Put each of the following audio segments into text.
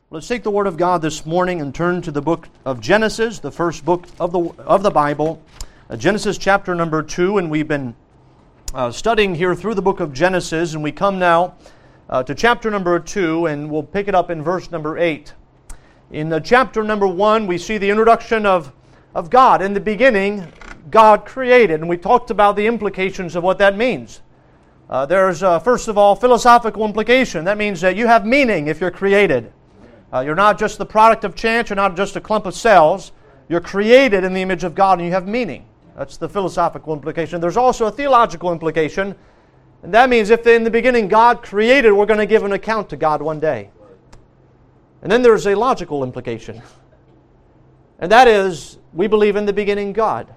Let's take the Word of God this morning and turn to the book of Genesis, the first book of the Bible. Genesis chapter number 2, and we've been studying here through the book of Genesis, and we come now to chapter number 2, and we'll pick it up in verse number 8. In chapter number 1, we see the introduction of God. In the beginning, God created, and we talked about the implications of what that means. There's, first of all, philosophical implication. That means that you have meaning if you're created. You're not just the product of chance. You're not just a clump of cells. You're created in the image of God and you have meaning. That's the philosophical implication. There's also a theological implication. And that means if in the beginning God created, we're going to give an account to God one day. And then there's a logical implication. And that is, we believe in the beginning God.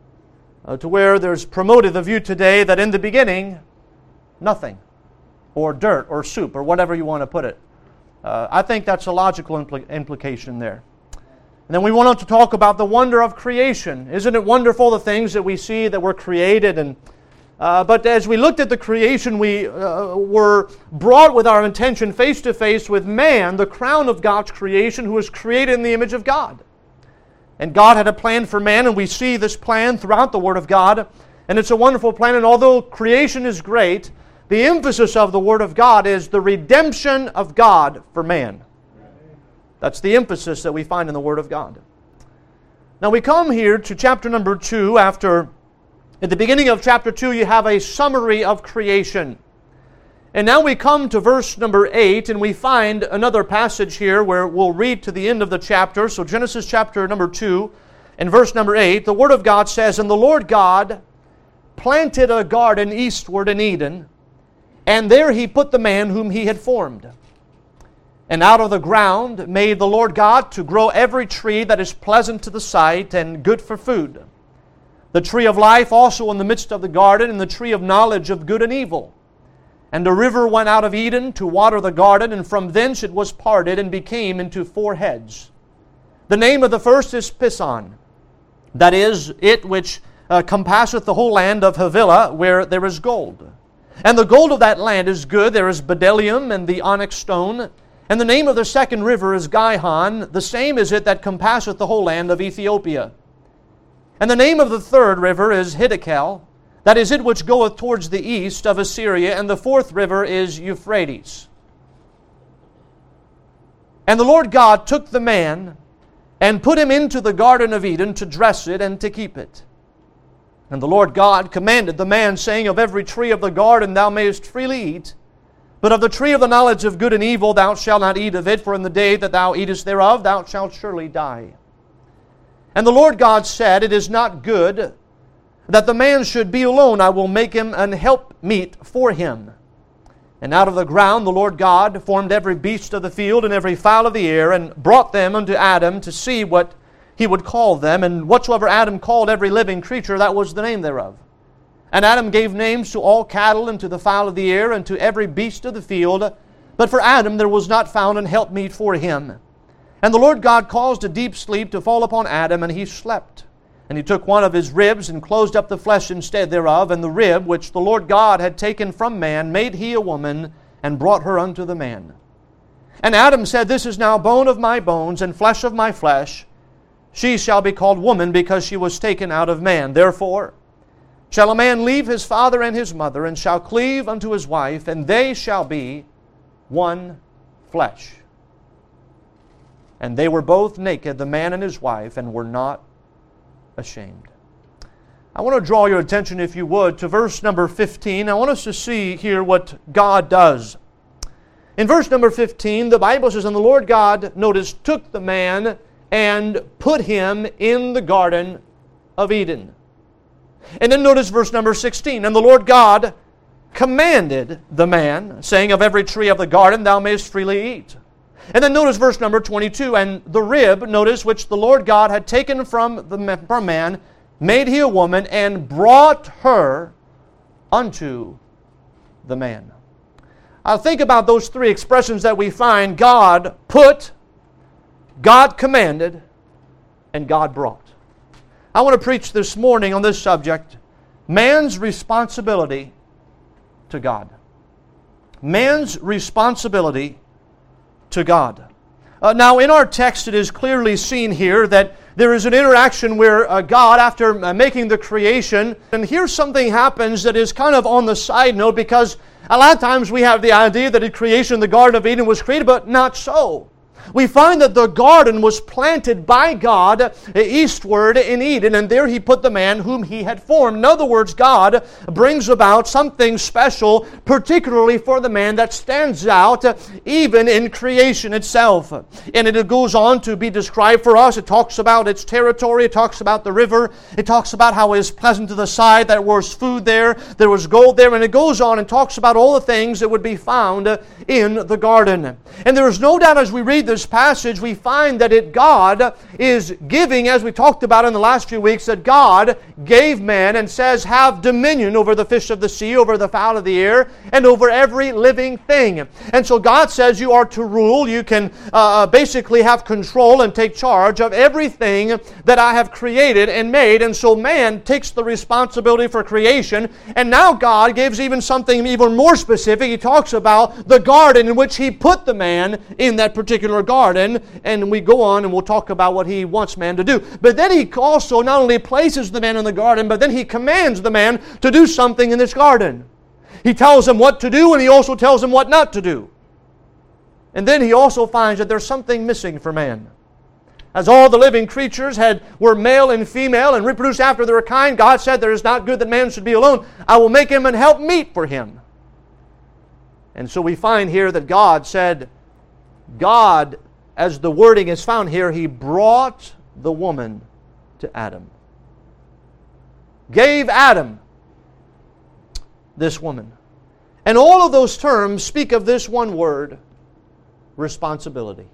To where there's promoted the view today that in the beginning, nothing. Or dirt or soup or whatever you want to put it. I think that's a logical implication there. And then we want to talk about the wonder of creation. Isn't it wonderful the things that we see that were created? But as we looked at the creation, we were brought with our attention face to face with man, the crown of God's creation, who was created in the image of God. And God had a plan for man, and we see this plan throughout the Word of God. And it's a wonderful plan, and although creation is great, the emphasis of the Word of God is the redemption of God for man. That's the emphasis that we find in the Word of God. Now we come here to chapter number 2 after, at the beginning of chapter 2, you have a summary of creation. And now we come to verse number 8, and we find another passage here where we'll read to the end of the chapter. So Genesis chapter number 2 and verse number 8, the Word of God says, "And the Lord God planted a garden eastward in Eden, and there He put the man whom He had formed. And out of the ground made the Lord God to grow every tree that is pleasant to the sight and good for food. The tree of life also in the midst of the garden, and the tree of knowledge of good and evil. And a river went out of Eden to water the garden, and from thence it was parted and became into 4 heads. The name of the first is Pison, that is, it which compasseth the whole land of Havilah, where there is gold. And the gold of that land is good. There is bdellium and the onyx stone. And the name of the second river is Gihon. The same is it that compasseth the whole land of Ethiopia. And the name of the third river is Hiddekel. That is it which goeth towards the east of Assyria. And the fourth river is Euphrates. And the Lord God took the man and put him into the garden of Eden to dress it and to keep it. And the Lord God commanded the man, saying, Of every tree of the garden thou mayest freely eat, but of the tree of the knowledge of good and evil thou shalt not eat of it, for in the day that thou eatest thereof thou shalt surely die. And the Lord God said, It is not good that the man should be alone. I will make him an helpmeet for him. And out of the ground the Lord God formed every beast of the field and every fowl of the air, and brought them unto Adam to see what He would call them. And whatsoever Adam called every living creature, that was the name thereof. And Adam gave names to all cattle, and to the fowl of the air, and to every beast of the field. But for Adam there was not found an helpmeet for him. And the Lord God caused a deep sleep to fall upon Adam, and he slept. And He took one of his ribs, and closed up the flesh instead thereof. And the rib which the Lord God had taken from man made He a woman, and brought her unto the man. And Adam said, This is now bone of my bones, and flesh of my flesh. She shall be called woman, because she was taken out of man. Therefore shall a man leave his father and his mother, and shall cleave unto his wife, and they shall be one flesh. And they were both naked, the man and his wife, and were not ashamed." I want to draw your attention, if you would, to verse number 15. I want us to see here what God does. In verse number 15, the Bible says, "And the Lord God," notice, "took the man and put him in the garden of Eden." And then notice verse number 16. "And the Lord God commanded the man, saying, Of every tree of the garden thou mayest freely eat." And then notice verse number 22. "And the rib," notice, "which the Lord God had taken from man, made He a woman, and brought her unto the man." I'll think about those 3 expressions that we find. God put, God commanded, and God brought. I want to preach this morning on this subject, man's responsibility to God. Man's responsibility to God. Now, in our text, it is clearly seen here that there is an interaction where God, after making the creation, and here something happens that is kind of on the side note, because a lot of times we have the idea that at creation the Garden of Eden was created, but not so. We find that the garden was planted by God eastward in Eden, and there He put the man whom He had formed. In other words, God brings about something special, particularly for the man, that stands out even in creation itself. And it goes on to be described for us. It talks about its territory. It talks about the river. It talks about how it is pleasant to the sight. There was food there. There was gold there. And it goes on and talks about all the things that would be found in the garden. And there is no doubt as we read this passage, we find that God is giving, as we talked about in the last few weeks, that God gave man and says, have dominion over the fish of the sea, over the fowl of the air, and over every living thing. And so God says you are to rule. You can basically have control and take charge of everything that I have created and made. And so man takes the responsibility for creation. And now God gives even something even more specific. He talks about the garden in which He put the man in that particular garden, and we go on and we'll talk about what He wants man to do. But then He also not only places the man in the garden, but then He commands the man to do something in this garden. He tells him what to do, and He also tells him what not to do. And then He also finds that there's something missing for man. As all the living creatures were male and female and reproduced after their kind, God said, "There is not good that man should be alone. I will make him and help meet for him." And so we find here that God said, God, as the wording is found here, He brought the woman to Adam. Gave Adam this woman. And all of those terms speak of this one word, responsibility.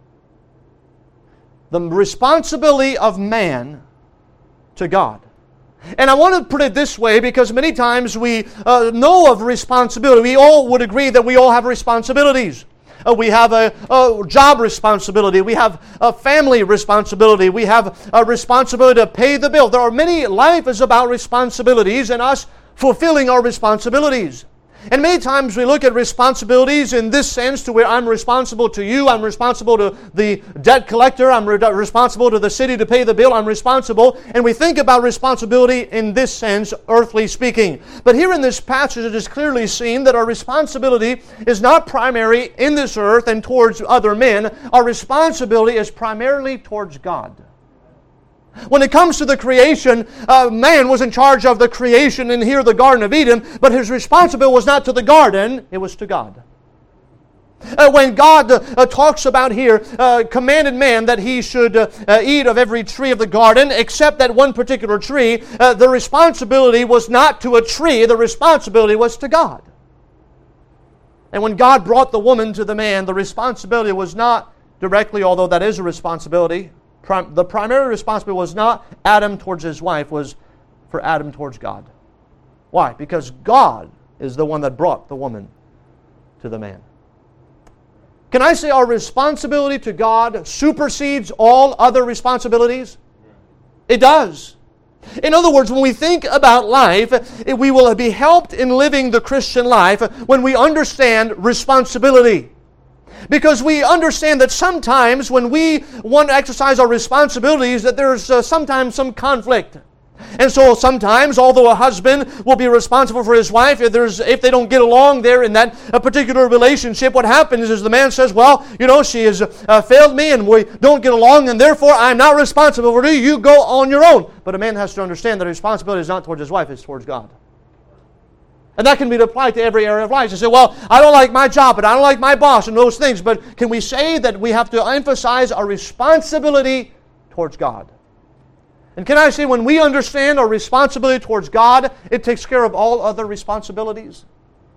The responsibility of man to God. And I want to put it this way, because many times we know of responsibility. We all would agree that we all have responsibilities. We have a job responsibility. We have a family responsibility. We have a responsibility to pay the bill. There are many, life is about responsibilities and us fulfilling our responsibilities. And many times we look at responsibilities in this sense, to where I'm responsible to you, I'm responsible to the debt collector, I'm responsible to the city to pay the bill, I'm responsible. And we think about responsibility in this sense, earthly speaking. But here in this passage it is clearly seen that our responsibility is not primary in this earth and towards other men. Our responsibility is primarily towards God. When it comes to the creation, man was in charge of the creation in here, the Garden of Eden, but his responsibility was not to the garden, it was to God. When God talks about here, commanded man that he should eat of every tree of the garden, except that one particular tree, the responsibility was not to a tree, the responsibility was to God. And when God brought the woman to the man, the responsibility was not directly, although that is a responsibility, the primary responsibility was not Adam towards his wife, was for Adam towards God. Why? Because God is the one that brought the woman to the man. Can I say our responsibility to God supersedes all other responsibilities? It does. In other words, when we think about life, we will be helped in living the Christian life when we understand responsibility. Because we understand that sometimes when we want to exercise our responsibilities, that there's sometimes some conflict. And so sometimes, although a husband will be responsible for his wife, if they don't get along there in that particular relationship, what happens is the man says, well, she has failed me and we don't get along, and therefore I'm not responsible for you. You go on your own. But a man has to understand that responsibility is not towards his wife, it's towards God. And that can be applied to every area of life. You say, well, I don't like my job, but I don't like my boss and those things. But can we say that we have to emphasize our responsibility towards God? And can I say, when we understand our responsibility towards God, it takes care of all other responsibilities?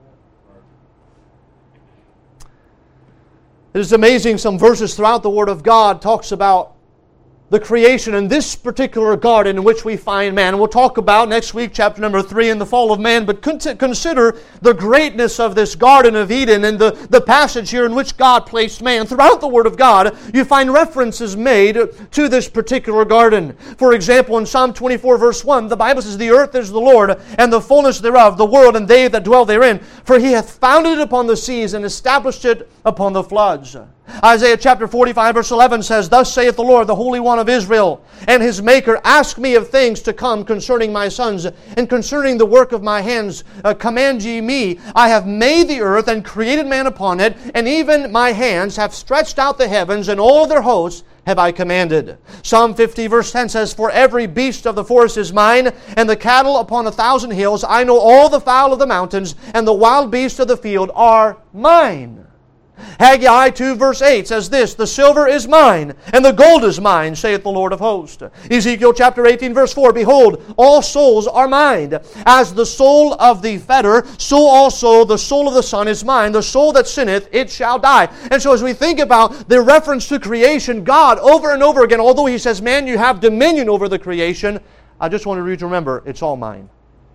It is amazing, some verses throughout the Word of God talks about the creation in this particular garden in which we find man. And we'll talk about next week, chapter number 3, in the fall of man. But consider the greatness of this Garden of Eden and the passage here in which God placed man. Throughout the Word of God, you find references made to this particular garden. For example, in Psalm 24, verse 1, the Bible says, "The earth is the Lord, and the fullness thereof, the world, and they that dwell therein. For He hath founded it upon the seas, and established it upon the floods." Isaiah chapter 45 verse 11 says, Thus saith the Lord, the Holy One of Israel, and His Maker, Ask me of things to come concerning my sons, and concerning the work of my hands, command ye me. I have made the earth, and created man upon it, and even my hands have stretched out the heavens, and all their hosts have I commanded. Psalm 50 verse 10 says, For every beast of the forest is mine, and the cattle upon 1,000 hills. I know all the fowl of the mountains, and the wild beasts of the field are mine. Haggai 2 verse 8 says this, The silver is mine, and the gold is mine, saith the Lord of hosts. Ezekiel chapter 18 verse 4, Behold, all souls are mine. As the soul of the fetter, so also the soul of the son is mine. The soul that sinneth, it shall die. And so as we think about the reference to creation, God over and over again, although He says, Man, you have dominion over the creation, I just want you to remember, it's all mine.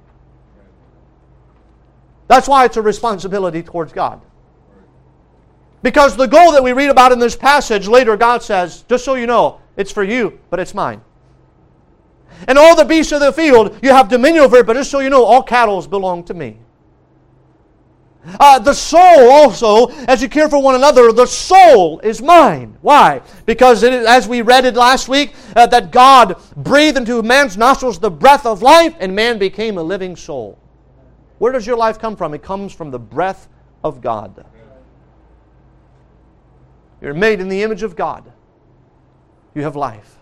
That's why it's a responsibility towards God. Because the gold that we read about in this passage, later God says, just so you know, it's for you, but it's mine. And all the beasts of the field, you have dominion over it, but just so you know, all cattle belong to me. The soul also, as you care for one another, the soul is mine. Why? Because as we read it last week, that God breathed into man's nostrils the breath of life, and man became a living soul. Where does your life come from? It comes from the breath of God. You're made in the image of God. You have life.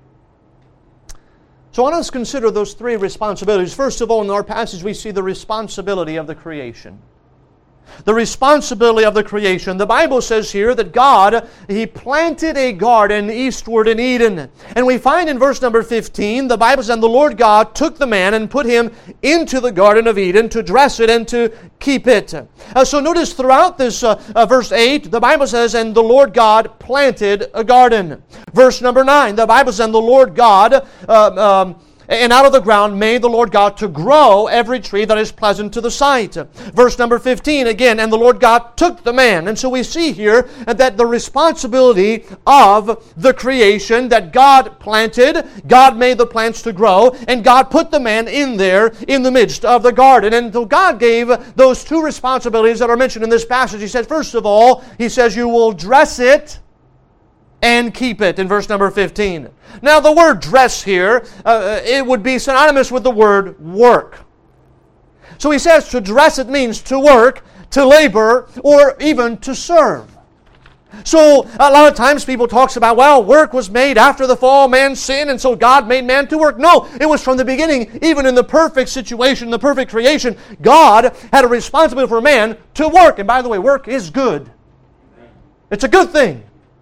So I want us to consider those three responsibilities. First of all, in our passage we see the responsibility of the creation. The responsibility of the creation. The Bible says here that God, He planted a garden eastward in Eden. And we find in verse number 15, the Bible says, And the Lord God took the man and put him into the Garden of Eden to dress it and to keep it. So notice throughout this verse 8, the Bible says, And the Lord God planted a garden. Verse number 9, the Bible says, And the Lord God and out of the ground made the Lord God to grow every tree that is pleasant to the sight. Verse number 15 again, And the Lord God took the man. And so we see here that the responsibility of the creation that God planted, God made the plants to grow, and God put the man in there in the midst of the garden. And so God gave those two responsibilities that are mentioned in this passage. He said, first of all, He says, you will dress it and keep it, in verse number 15. Now the word dress here, it would be synonymous with the word work. So he says to dress it means to work, to labor, or even to serve. So a lot of times people talk about, well, work was made after the fall, man sinned, and so God made man to work. No, it was from the beginning, even in the perfect situation, the perfect creation, God had a responsibility for man to work. And by the way, work is good. It's a good thing.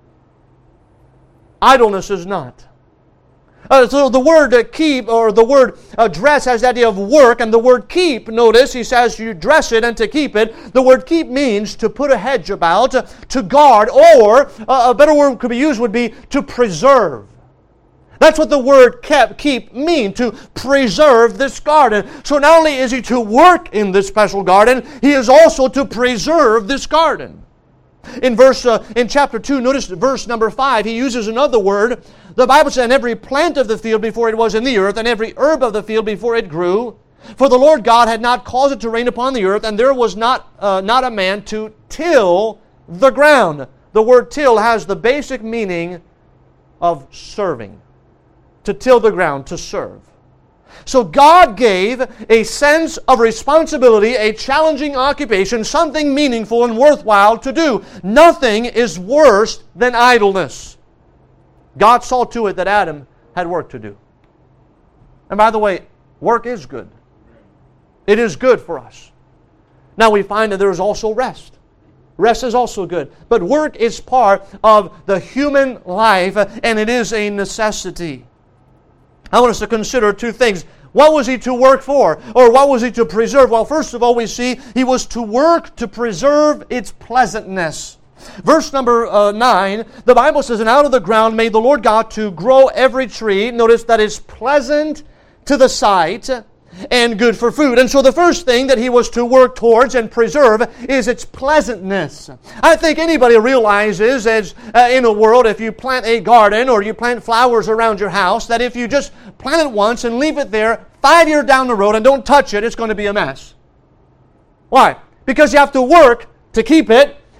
Idleness is not. So the word keep, or the word dress, has the idea of work, and the word keep, notice, he says you dress it and to keep it. The word keep means to put a hedge about, to guard, or a better word could be used would be to preserve. That's what the word keep mean, to preserve this garden. So not only is he to work in this special garden, he is also to preserve this garden. In chapter 2, notice verse number 5, he uses another word. The Bible says, And every plant of the field before it was in the earth, and every herb of the field before it grew. For the Lord God had not caused it to rain upon the earth, and there was not a man to till the ground. The word till has the basic meaning of serving. To till the ground, to serve. So God gave a sense of responsibility, a challenging occupation, something meaningful and worthwhile to do. Nothing is worse than idleness. God saw to it that Adam had work to do. And by the way, work is good. It is good for us. Now we find that there is also rest. Rest is also good. But work is part of the human life, and it is a necessity. I want us to consider two things. What was he to work for? Or what was he to preserve? Well, first of all, we see he was to work to preserve its pleasantness. Verse number 9, the Bible says, And out of the ground made the Lord God to grow every tree, notice, that is pleasant to the sight and good for food. And so the first thing that he was to work towards and preserve is its pleasantness. I think anybody realizes, as in a world, if you plant a garden or you plant flowers around your house, that if you just plant it once and leave it there 5 years down the road and don't touch it, it's going to be a mess. Why? Because you have to work to keep it,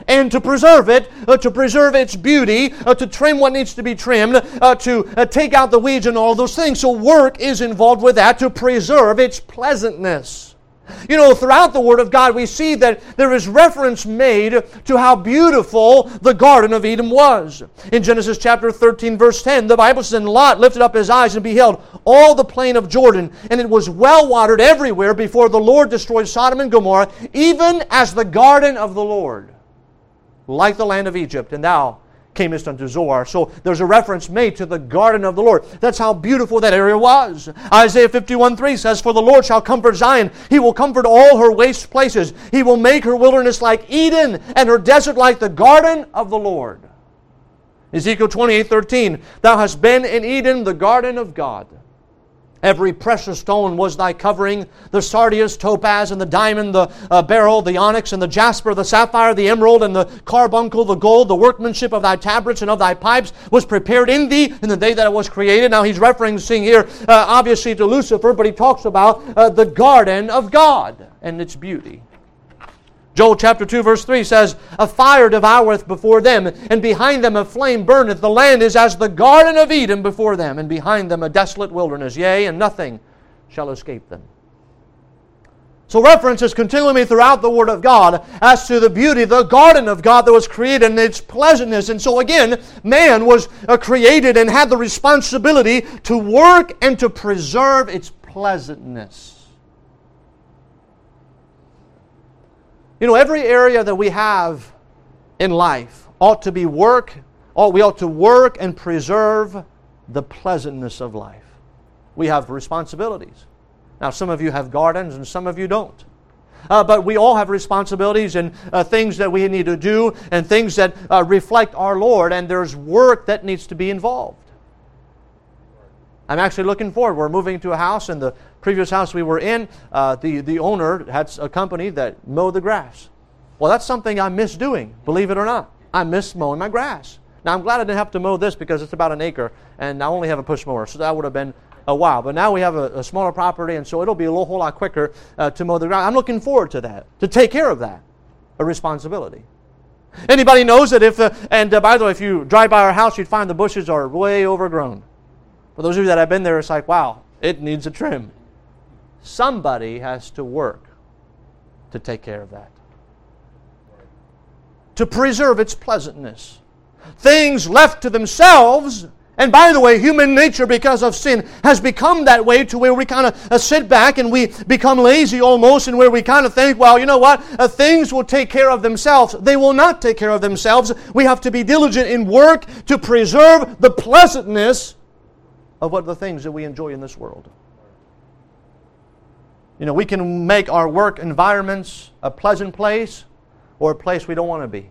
and to preserve it, to preserve its beauty, to trim what needs to be trimmed, to take out the weeds and all those things. So work is involved with that to preserve its pleasantness. You know, throughout the Word of God, we see that there is reference made to how beautiful the Garden of Eden was. In Genesis chapter 13, verse 10, the Bible says, "And Lot lifted up his eyes and beheld all the plain of Jordan, and it was well watered everywhere before the Lord destroyed Sodom and Gomorrah, even as the garden of the Lord, like the land of Egypt. And thou camest unto Zoar." So there's a reference made to the garden of the Lord. That's how beautiful that area was. Isaiah 51:3 says, "For the Lord shall comfort Zion. He will comfort all her waste places. He will make her wilderness like Eden, and her desert like the garden of the Lord." Ezekiel 28:13, "Thou hast been in Eden, the garden of God. Every precious stone was thy covering, the sardius, topaz, and the diamond, the beryl, the onyx, and the jasper, the sapphire, the emerald, and the carbuncle, the gold. The workmanship of thy tabrets and of thy pipes was prepared in thee in the day that it was created." Now he's referencing here, obviously, to Lucifer, but he talks about the garden of God and its beauty. Joel chapter 2 verse 3 says, "A fire devoureth before them, and behind them a flame burneth. The land is as the garden of Eden before them, and behind them a desolate wilderness. Yea, and nothing shall escape them." So reference is continually throughout the Word of God as to the beauty, the garden of God that was created and its pleasantness. And so again, man was created and had the responsibility to work and to preserve its pleasantness. You know, every area that we have in life ought to be work. We ought to work and preserve the pleasantness of life. We have responsibilities. Now, some of you have gardens and some of you don't. But we all have responsibilities and things that we need to do and things that reflect our Lord, and there's work that needs to be involved. I'm actually looking forward. We're moving to a house, and the previous house we were in, the owner had a company that mowed the grass. Well, that's something I miss doing, believe it or not. I miss mowing my grass. Now, I'm glad I didn't have to mow this because it's about an acre, and I only have a push mower, so that would have been a while. But now we have a smaller property, and so it'll be a whole lot quicker to mow the grass. I'm looking forward to that, to take care of that, a responsibility. Anybody knows that by the way, if you drive by our house, you'd find the bushes are way overgrown. For those of you that have been there, it's like, wow, it needs a trim. Somebody has to work to take care of that, to preserve its pleasantness. Things left to themselves, and by the way, human nature, because of sin, has become that way to where we kind of sit back and we become lazy almost, and where we kind of think, well, you know what, things will take care of themselves. They will not take care of themselves. We have to be diligent in work to preserve the pleasantness of what the things that we enjoy in this world. You know, we can make our work environments a pleasant place or a place we don't want to be.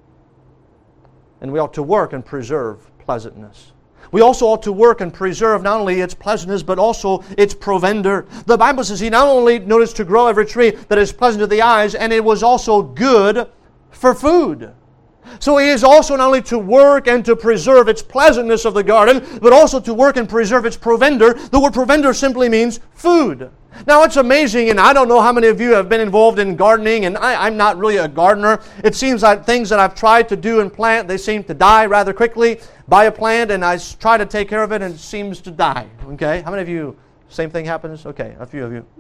And we ought to work and preserve pleasantness. We also ought to work and preserve not only its pleasantness, but also its provender. The Bible says He not only noticed to grow every tree that is pleasant to the eyes, and it was also good for food. So He is also not only to work and to preserve its pleasantness of the garden, but also to work and preserve its provender. The word provender simply means food. Now it's amazing, and I don't know how many of you have been involved in gardening, and I'm not really a gardener. It seems like things that I've tried to do and plant, they seem to die rather quickly. Buy a plant, and I try to take care of it, and it seems to die. Okay? How many of you, same thing happens? Okay, a few of you.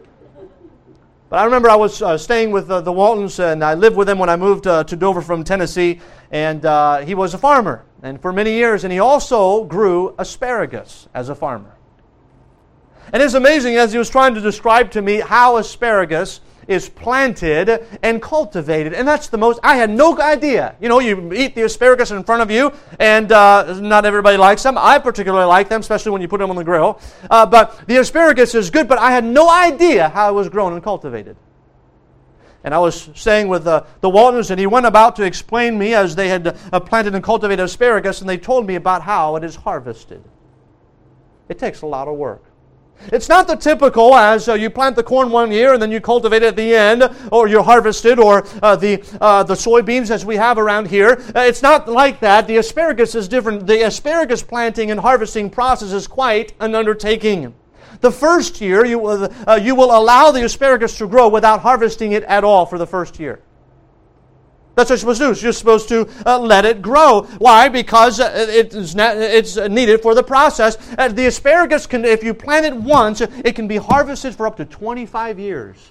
But I remember I was staying with the Waltons, and I lived with them when I moved to Dover from Tennessee, and he was a farmer, and for many years, and he also grew asparagus as a farmer. And it's amazing as he was trying to describe to me how asparagus is planted and cultivated. And that's the most, I had no idea. You know, you eat the asparagus in front of you, and not everybody likes them. I particularly like them, especially when you put them on the grill. But the asparagus is good, but I had no idea how it was grown and cultivated. And I was staying with the Waltons, and he went about to explain me as they had planted and cultivated asparagus, and they told me about how it is harvested. It takes a lot of work. It's not the typical as you plant the corn one year and then you cultivate it at the end, or you harvest it, or the soybeans as we have around here. It's not like that. The asparagus is different. The asparagus planting and harvesting process is quite an undertaking. The first year you will allow the asparagus to grow without harvesting it at all for the first year. That's what you're supposed to do. You're supposed to let it grow. Why? Because it's needed for the process. The asparagus, if you plant it once, it can be harvested for up to 25 years.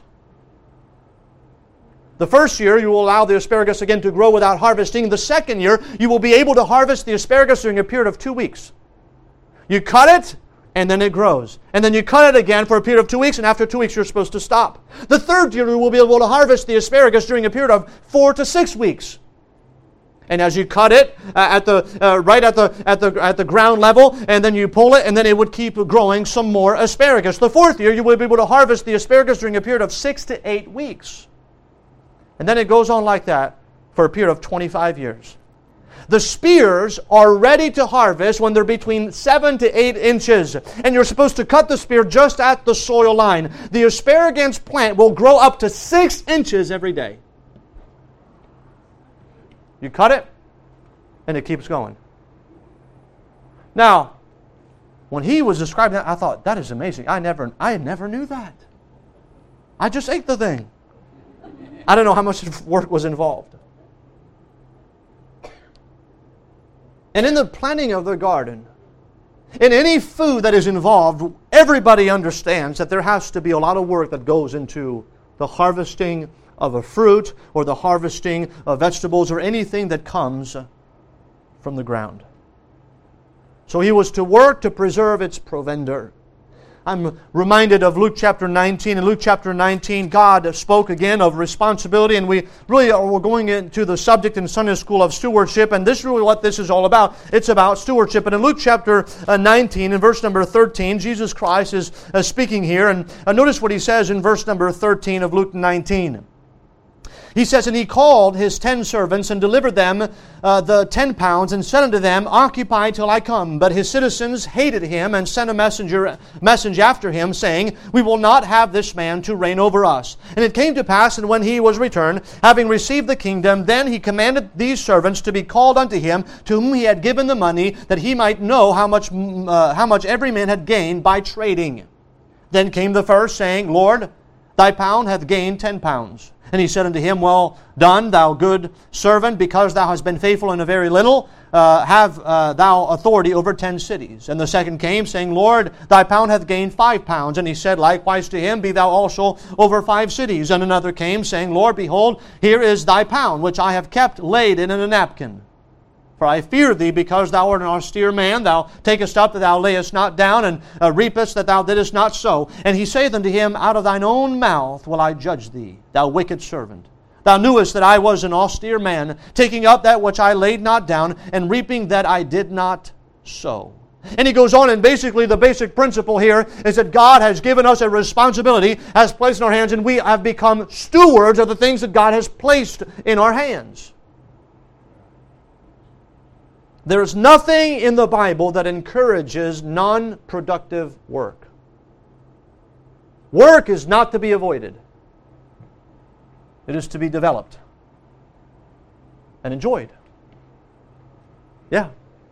The first year, you will allow the asparagus again to grow without harvesting. The second year, you will be able to harvest the asparagus during a period of 2 weeks. You cut it, and then it grows. And then you cut it again for a period of 2 weeks, and after 2 weeks you're supposed to stop. The third year you will be able to harvest the asparagus during a period of 4 to 6 weeks. And as you cut it at the ground level, and then you pull it, and then it would keep growing some more asparagus. The fourth year you will be able to harvest the asparagus during a period of 6 to 8 weeks. And then it goes on like that for a period of 25 years. The spears are ready to harvest when they're between 7 to 8 inches. And you're supposed to cut the spear just at the soil line. The asparagus plant will grow up to 6 inches every day. You cut it, and it keeps going. Now, when he was describing that, I thought, that is amazing. I never knew that. I just ate the thing. I don't know how much work was involved. And in the planting of the garden, in any food that is involved, everybody understands that there has to be a lot of work that goes into the harvesting of a fruit or the harvesting of vegetables or anything that comes from the ground. So he was to work to preserve its provender. I'm reminded of Luke chapter 19. In Luke chapter 19, God spoke again of responsibility, and we're going into the subject in Sunday school of stewardship, and this is really what this is all about. It's about stewardship. And in Luke chapter 19, in verse number 13, Jesus Christ is speaking here, and notice what he says in verse number 13 of Luke 19. He says, and he called his 10 servants and delivered them the 10 pounds and said unto them, occupy till I come. But his citizens hated him and sent a message after him, saying, we will not have this man to reign over us. And it came to pass, and when he was returned, having received the kingdom, then he commanded these servants to be called unto him, to whom he had given the money, that he might know how much every man had gained by trading. Then came the first, saying, Lord, thy pound hath gained 10 pounds. And he said unto him, well done, thou good servant, because thou hast been faithful in a very little, have thou authority over 10 cities. And the second came, saying, Lord, thy pound hath gained 5 pounds. And he said likewise to him, be thou also over 5 cities. And another came, saying, Lord, behold, here is thy pound, which I have kept laid in a napkin. For I fear thee, because thou art an austere man. Thou takest up that thou layest not down, and reapest that thou didst not sow. And he saith unto him, out of thine own mouth will I judge thee, thou wicked servant. Thou knewest that I was an austere man, taking up that which I laid not down, and reaping that I did not sow. And he goes on, and basically the basic principle here is that God has given us a responsibility, has placed in our hands, and we have become stewards of the things that God has placed in our hands. There is nothing in the Bible that encourages non-productive work. Work is not to be avoided. It is to be developed and enjoyed. Yeah.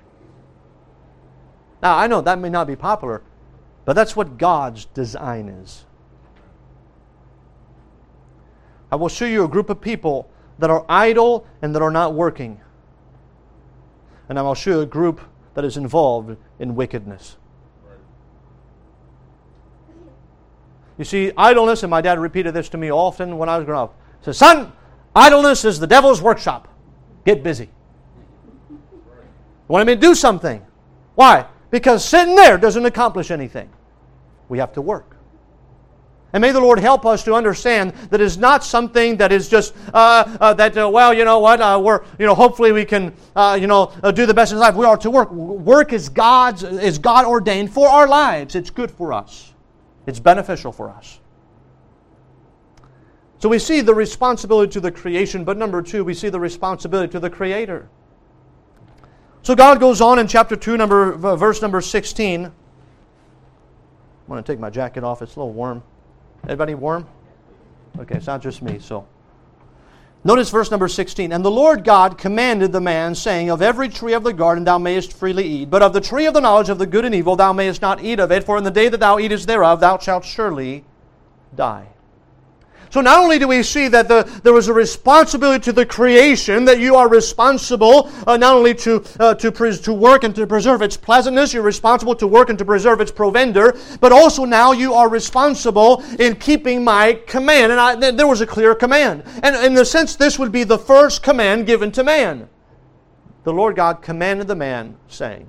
Now, I know that may not be popular, but that's what God's design is. I will show you a group of people that are idle and that are not working. And I will show you a group that is involved in wickedness. You see, idleness, and my dad repeated this to me often when I was growing up. He said, son, idleness is the devil's workshop. Get busy. You want me to do something. Why? Because sitting there doesn't accomplish anything. We have to work. And may the Lord help us to understand that it's not something that is just well, you know what, hopefully we can, do the best in life. We are to work. Work is God ordained for our lives. It's good for us. It's beneficial for us. So we see the responsibility to the creation, but number 2, we see the responsibility to the Creator. So God goes on in chapter 2, verse number 16. I'm going to take my jacket off. It's a little warm. Everybody warm? Okay, it's not just me, so. Notice verse number 16. And the Lord God commanded the man, saying, of every tree of the garden thou mayest freely eat, but of the tree of the knowledge of the good and evil thou mayest not eat of it, for in the day that thou eatest thereof thou shalt surely die. So not only do we see that there was a responsibility to the creation, that you are responsible not only to work and to preserve its pleasantness, you're responsible to work and to preserve its provender, but also now you are responsible in keeping my command. And there was a clear command. And in a sense, this would be the first command given to man. The Lord God commanded the man, saying,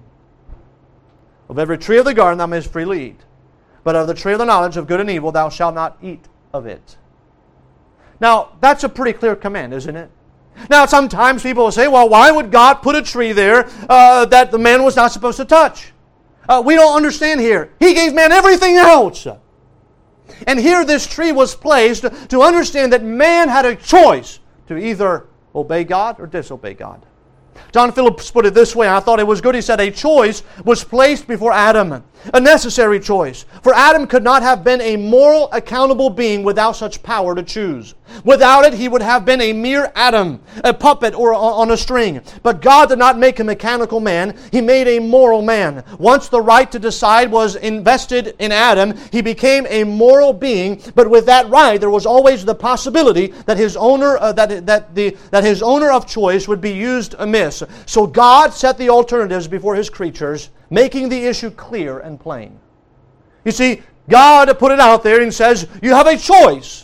of every tree of the garden thou mayest freely eat, but of the tree of the knowledge of good and evil thou shalt not eat of it. Now, that's a pretty clear command, isn't it? Now, sometimes people will say, well, why would God put a tree there that the man was not supposed to touch? We don't understand here. He gave man everything else. And here this tree was placed to understand that man had a choice to either obey God or disobey God. John Phillips put it this way, and I thought it was good. He said, a choice was placed before Adam, a necessary choice. For Adam could not have been a moral, accountable being without such power to choose. Without it, he would have been a mere atom, a puppet or on a string. But God did not make a mechanical man. He made a moral man. Once the right to decide was invested in Adam, he became a moral being. But with that right, there was always the possibility that his owner, that his owner of choice would be used amiss. So God set the alternatives before His creatures, making the issue clear and plain. You see, God put it out there and says, you have a choice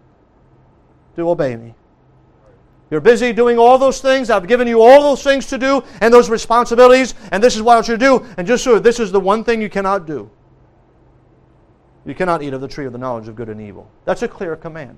to obey me. You're busy doing all those things. I've given you all those things to do and those responsibilities, and this is what I want you to do. And just so this is the one thing you cannot do. You cannot eat of the tree of the knowledge of good and evil. That's a clear command.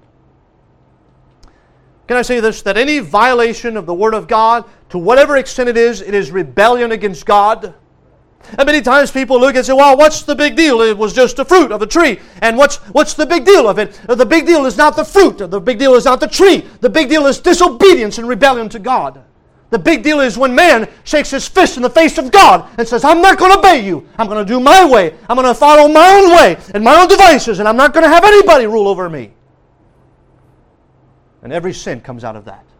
Can I say this? That any violation of the Word of God, to whatever extent it is rebellion against God. And many times people look and say, well, what's the big deal? It was just the fruit of the tree. And what's the big deal of it? The big deal is not the fruit. The big deal is not the tree. The big deal is disobedience and rebellion to God. The big deal is when man shakes his fist in the face of God and says, I'm not going to obey you. I'm going to do my way. I'm going to follow my own way and my own devices, and I'm not going to have anybody rule over me. And every sin comes out of that.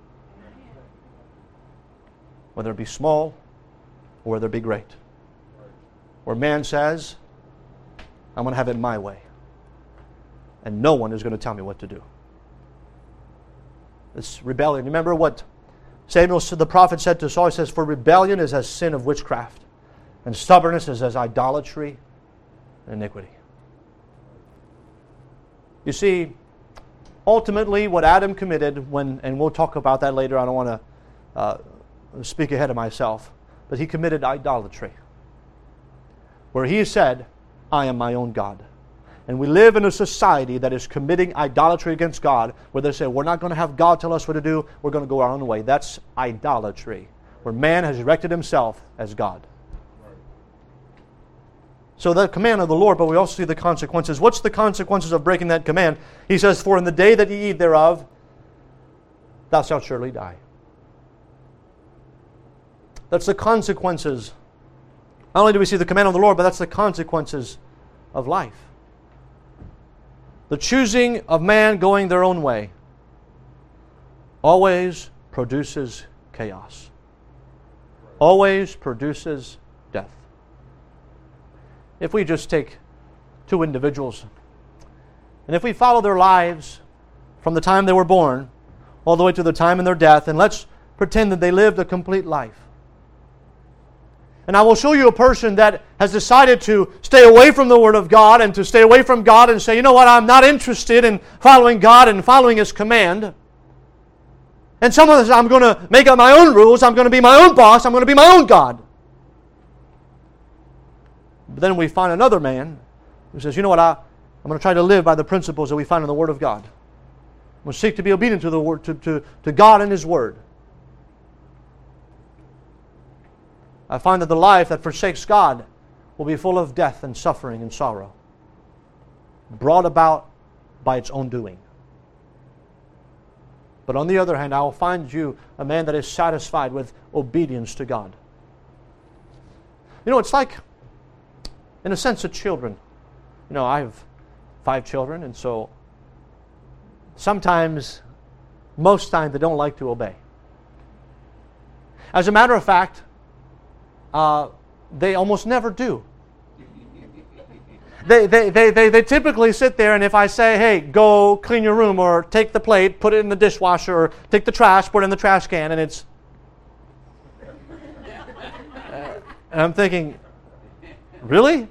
Whether it be small or whether it be great. Where man says, I'm going to have it my way. And no one is going to tell me what to do. It's rebellion. Remember what Samuel, the prophet, said to Saul? He says, for rebellion is as sin of witchcraft, and stubbornness is as idolatry and iniquity. You see, ultimately what Adam committed and we'll talk about that later, I don't want to speak ahead of myself, but he committed idolatry. Where he said, I am my own God. And we live in a society that is committing idolatry against God, where they say, we're not going to have God tell us what to do, we're going to go our own way. That's idolatry, where man has erected himself as God. So the command of the Lord, but we also see the consequences. What's the consequences of breaking that command? He says, for in the day that ye eat thereof, thou shalt surely die. That's the consequences. Not only do we see the command of the Lord, but that's the consequences of life. The choosing of man going their own way always produces chaos. Always produces death. If we just take two individuals, and if we follow their lives from the time they were born all the way to the time of their death, and let's pretend that they lived a complete life. And I will show you a person that has decided to stay away from the Word of God and to stay away from God and say, you know what, I'm not interested in following God and following His command. And someone says, I'm going to make up my own rules, I'm going to be my own boss, I'm going to be my own God. But then we find another man who says, you know what, I'm going to try to live by the principles that we find in the Word of God. I'm going to seek to be obedient to the Word, to God and His Word. I find that the life that forsakes God will be full of death and suffering and sorrow, brought about by its own doing. But on the other hand, I will find you a man that is satisfied with obedience to God. You know, it's like, in a sense, of children. You know, I have 5 children, and so sometimes, most times, they don't like to obey. As a matter of fact, they almost never do. They typically sit there, and if I say, hey, go clean your room, or take the plate, put it in the dishwasher, or take the trash, put it in the trash can, and it's... and I'm thinking, really?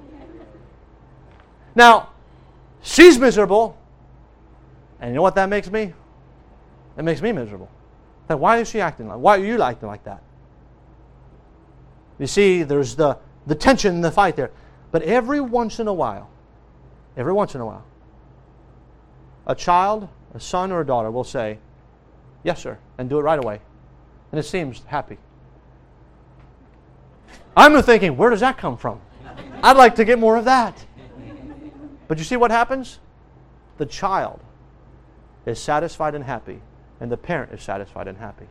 Now, she's miserable, and you know what that makes me? It makes me miserable. Like, why is she acting like? Why are you acting like that? You see, there's the tension, the fight there. But every once in a while, a child, a son or a daughter will say, yes, sir, and do it right away. And it seems happy. I'm thinking, where does that come from? I'd like to get more of that. But you see what happens? The child is satisfied and happy, and the parent is satisfied and happy.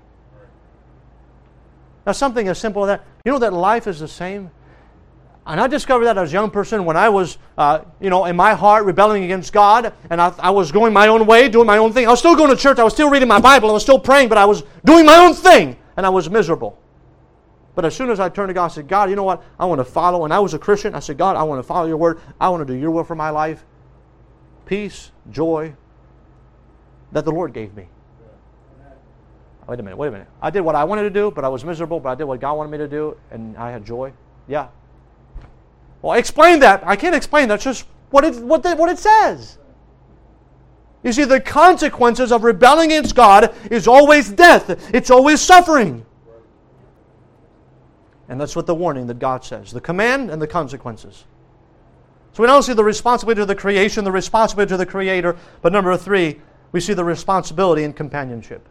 Now, something as simple as that. You know that life is the same? And I discovered that as a young person when I was, in my heart rebelling against God, and I was going my own way, doing my own thing. I was still going to church, I was still reading my Bible, I was still praying, but I was doing my own thing, and I was miserable. But as soon as I turned to God, I said, God, you know what? I want to follow. And I was a Christian. I said, God, I want to follow your word. I want to do your will for my life. Peace, joy that the Lord gave me. Wait a minute. I did what I wanted to do, but I was miserable, but I did what God wanted me to do, and I had joy. Yeah. Well, explain that. I can't explain that. It's just what it says. You see, the consequences of rebelling against God is always death. It's always suffering. And that's what the warning that God says. The command and the consequences. So we don't see the responsibility to the creation, the responsibility to the Creator, but number 3, we see the responsibility in companionship.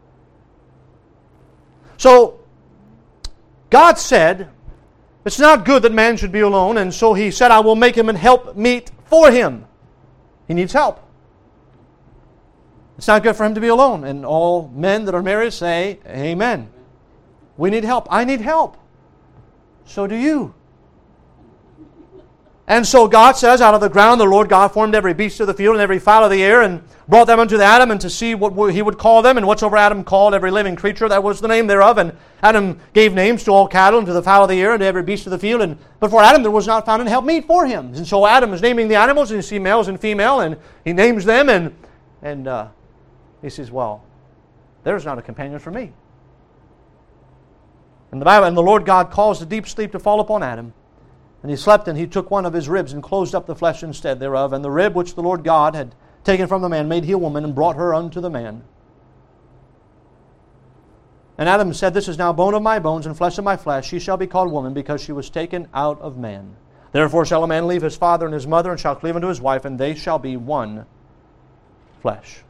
So, God said, it's not good that man should be alone, and so He said, I will make him an helpmeet for him. He needs help. It's not good for him to be alone. And all men that are married say, amen. We need help. I need help. So do you. And so God says, out of the ground the Lord God formed every beast of the field and every fowl of the air, and brought them unto Adam, and to see what He would call them. And whatsoever Adam called every living creature, that was the name thereof. And Adam gave names to all cattle, and to the fowl of the air, and to every beast of the field. And but for Adam there was not found an helpmeet for him. And so Adam is naming the animals, and you see males and female, and he names them, and he says, well, there's not a companion for me. And the Bible, and the Lord God caused a deep sleep to fall upon Adam. And he slept, and He took one of his ribs and closed up the flesh instead thereof. And the rib which the Lord God had taken from the man made He a woman, and brought her unto the man. And Adam said, this is now bone of my bones and flesh of my flesh. She shall be called woman, because she was taken out of man. Therefore shall a man leave his father and his mother, and shall cleave unto his wife, and they shall be one flesh.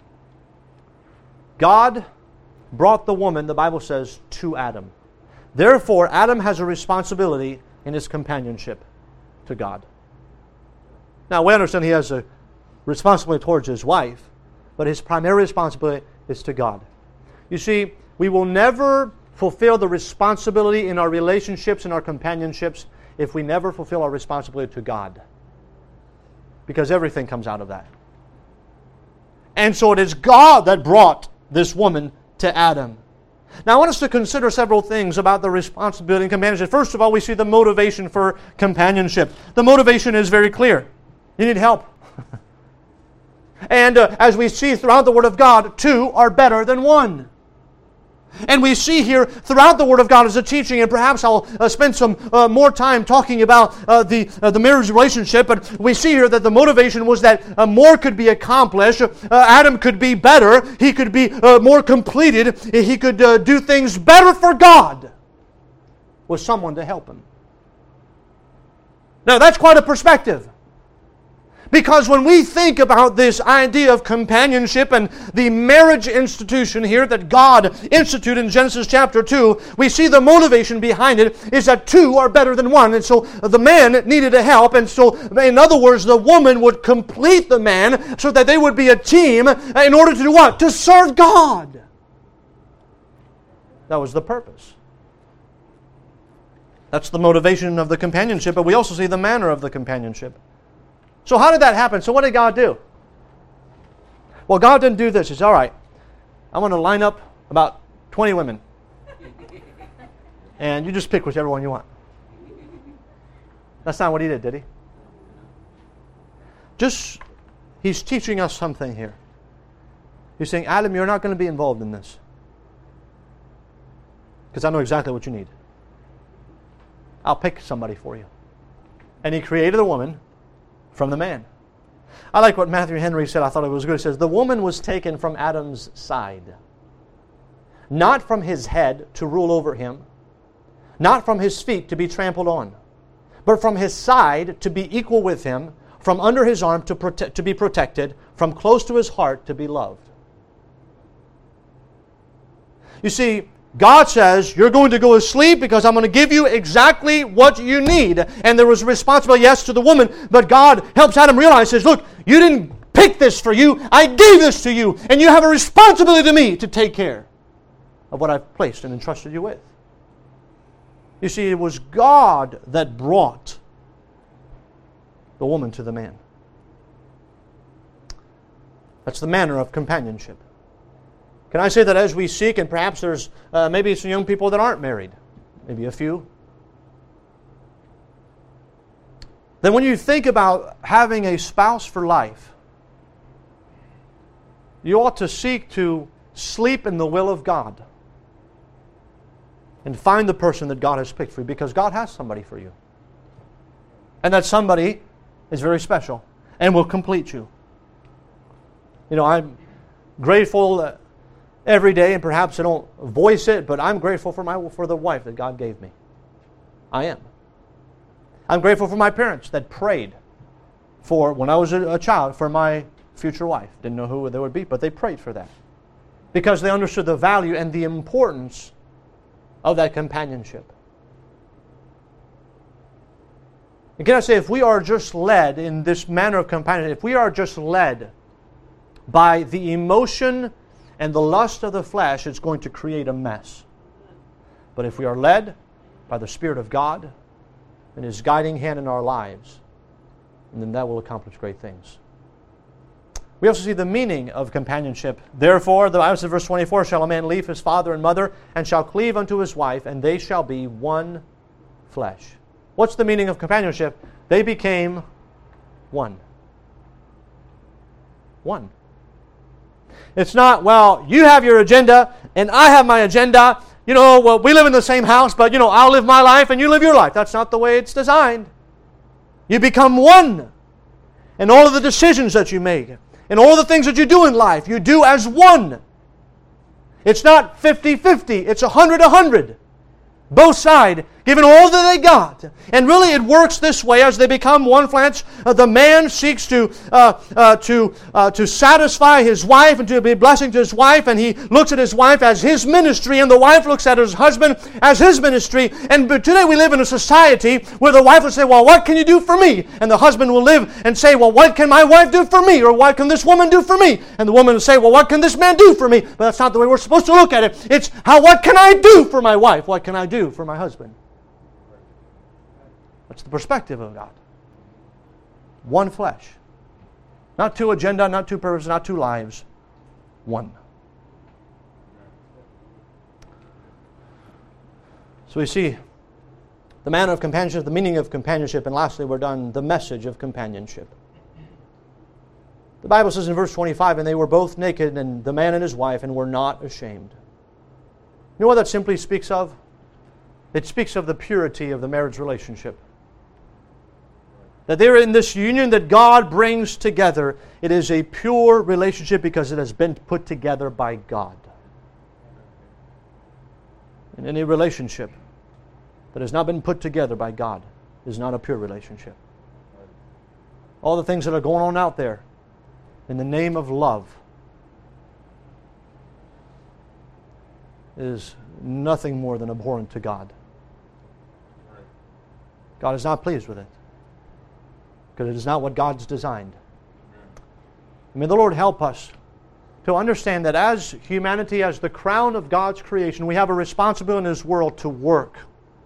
God brought the woman, the Bible says, to Adam. Therefore, Adam has a responsibility in his companionship to God. Now, we understand he has a responsibility towards his wife, but his primary responsibility is to God. You see, we will never fulfill the responsibility in our relationships and our companionships if we never fulfill our responsibility to God. Because everything comes out of that. And so it is God that brought this woman to Adam. Now I want us to consider several things about the responsibility and companionship. First of all, we see the motivation for companionship. The motivation is very clear. You need help. And as we see throughout the Word of God, 2 are better than 1. And we see here throughout the Word of God as a teaching, and perhaps I'll spend some more time talking about the marriage relationship, but we see here that the motivation was that more could be accomplished. Adam could be better. He could be more completed. He could do things better for God with someone to help him. Now that's quite a perspective. Because when we think about this idea of companionship and the marriage institution here that God instituted in Genesis chapter 2, we see the motivation behind it is that 2 are better than 1. And so the man needed a help. And so, in other words, the woman would complete the man so that they would be a team in order to do what? To serve God. That was the purpose. That's the motivation of the companionship, but we also see the manner of the companionship. So how did that happen? So what did God do? Well, God didn't do this. He said, all right, I'm going to line up about 20 women. And you just pick whichever one you want. That's not what He did He? He's teaching us something here. He's saying, Adam, you're not going to be involved in this. Because I know exactly what you need. I'll pick somebody for you. And He created a woman from the man. I like what Matthew Henry said. I thought it was good. He says, the woman was taken from Adam's side. Not from his head to rule over him. Not from his feet to be trampled on. But from his side to be equal with him. From under his arm to be protected. From close to his heart to be loved. You see, God says, you're going to go to sleep because I'm going to give you exactly what you need. And there was a responsibility, yes, to the woman, but God helps Adam realize, says, look, you didn't pick this for you. I gave this to you. And you have a responsibility to me to take care of what I've placed and entrusted you with. You see, it was God that brought the woman to the man. That's the manner of companionship. Can I say that as we seek, and perhaps there's maybe some young people that aren't married, maybe a few, then when you think about having a spouse for life, you ought to seek to sleep in the will of God and find the person that God has picked for you, because God has somebody for you. And that somebody is very special and will complete you. You know, I'm grateful every day, and perhaps I don't voice it, but I'm grateful for the wife that God gave me. I am. I'm grateful for my parents that prayed for, when I was a child, for my future wife. Didn't know who they would be, but they prayed for that. Because they understood the value and the importance of that companionship. And can I say, if we are just led in this manner of companionship, if we are just led by the emotion and the lust of the flesh, it's going to create a mess. But if we are led by the Spirit of God and His guiding hand in our lives, then that will accomplish great things. We also see the meaning of companionship. Therefore, the Bible says, verse 24, shall a man leave his father and mother, and shall cleave unto his wife, and they shall be one flesh. What's the meaning of companionship? They became one. One. It's not, well, you have your agenda and I have my agenda. You know, well, we live in the same house, but, you know, I'll live my life and you live your life. That's not the way it's designed. You become one. And all of the decisions that you make and all the things that you do in life, you do as one. It's not 50-50. It's 100-100. Both sides giving all that they got. And really it works this way as they become one flesh. The man seeks to satisfy his wife and to be a blessing to his wife, and he looks at his wife as his ministry, and the wife looks at his husband as his ministry. And today we live in a society where the wife will say, well, what can you do for me? And the husband will live and say, well, what can my wife do for me? Or what can this woman do for me? And the woman will say, well, what can this man do for me? But that's not the way we're supposed to look at it. It's what can I do for my wife? What can I do for my husband? That's the perspective of God. One flesh. Not two agenda, not two purposes, not two lives. One. So we see the manner of companionship, the meaning of companionship, and lastly we're done, the message of companionship. The Bible says in verse 25, and they were both naked, and the man and his wife, and were not ashamed. You know what that simply speaks of? It speaks of the purity of the marriage relationship. That they're in this union that God brings together. It is a pure relationship because it has been put together by God. And any relationship that has not been put together by God is not a pure relationship. All the things that are going on out there in the name of love is nothing more than abhorrent to God. God is not pleased with it, because it is not what God's designed. May the Lord help us to understand that as humanity, as the crown of God's creation, we have a responsibility in this world to work,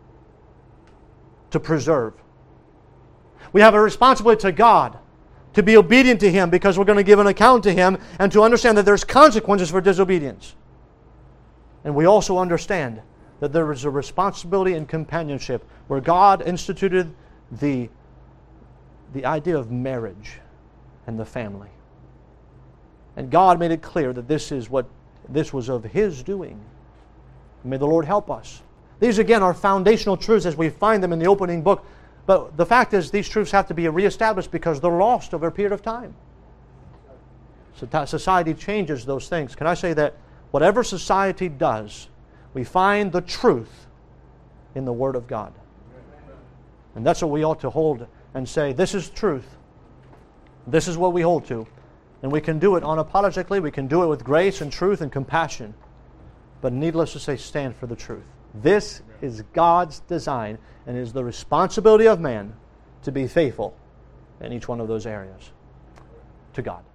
to preserve. We have a responsibility to God to be obedient to Him, because we're going to give an account to Him, and to understand that there's consequences for disobedience. And we also understand that there is a responsibility in companionship where God instituted the idea of marriage. and the family. And God made it clear that this was of His doing. May the Lord help us. These again are foundational truths as we find them in the opening book. But the fact is these truths have to be reestablished because they're lost over a period of time. So society changes those things. Can I say that whatever society does, we find the truth in the Word of God. And that's what we ought to hold and say, this is truth. This is what we hold to. And we can do it unapologetically. We can do it with grace and truth and compassion. But needless to say, stand for the truth. This is God's design, and it is the responsibility of man to be faithful in each one of those areas to God.